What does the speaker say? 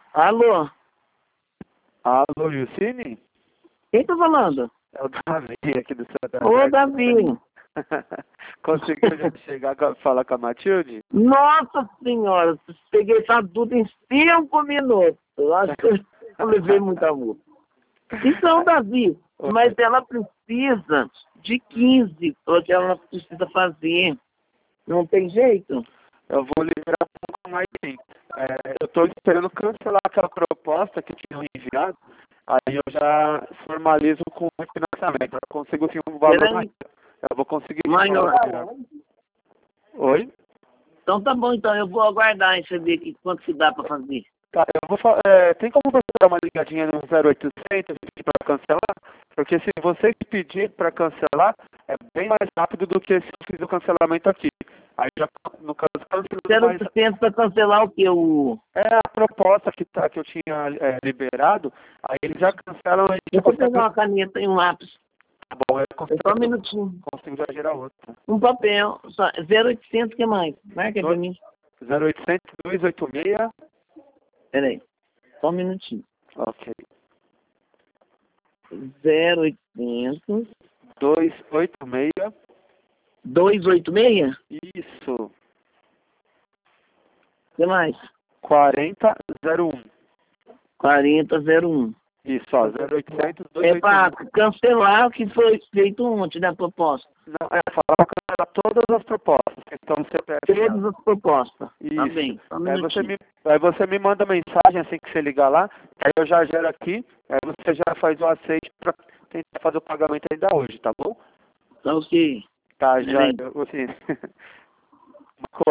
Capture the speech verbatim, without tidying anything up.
Alô? Alô, Jucine? Quem tá falando? É o Davi aqui do Santa Ô, Davi. Conseguiu já chegar a falar com a Matilde? Nossa senhora, peguei essa dúvida em cinco minutos. Eu acho que eu levei muita multa. Então, Davi, mas ela precisa de quinze, porque ela precisa fazer. Não tem jeito? Eu vou liberar um pouco mais sim. É, eu estou esperando cancelar aquela proposta que tinham enviado. Aí eu já formalizo com o financiamento. Eu consigo sim um valor Peraí. mais. Eu vou conseguir. Maior. Oi? Então tá bom, então eu vou aguardar e saber que, quanto que dá pra fazer. Tá, eu vou fa- é, tem como você dar uma ligadinha no zero oitocentos e pedir para cancelar? Porque se você pedir para cancelar, é bem mais rápido do que se eu fiz o cancelamento aqui. Aí já, no caso, cancelo mais. zero oitocentos pra cancelar o que? O... É a proposta que, tá, que eu tinha é, liberado, aí eles já cancelam, a gente Deixa eu consegue. pegar uma caneta e um lápis. Tá bom, eu consigo, Só um minutinho. consigo já gerar outro. Um papel. Só- zero oitocentos, o que mais? Marca aí pra mim. zero oitocentos, dois oito seis. Peraí. Só um minutinho. Ok. zero oitocentos, dois oito seis. duzentos e oitenta e seis? Isso. O que mais? quarenta zero um. quarenta zero um. Isso, ó, zero oitocentos, dois É oito pra seis. cancelar o que foi feito ontem da proposta. Não, é, falar pra cancelar todas as propostas que estão no C P F. Todas as propostas. Isso. Tá bem. Só um Aí você, minutinho. me, aí você me manda mensagem assim que você ligar lá, aí eu já gero aqui, aí você já faz o aceite pra tentar fazer o pagamento ainda hoje, tá bom? Então, ok. Tá, já, Peraí. eu, assim,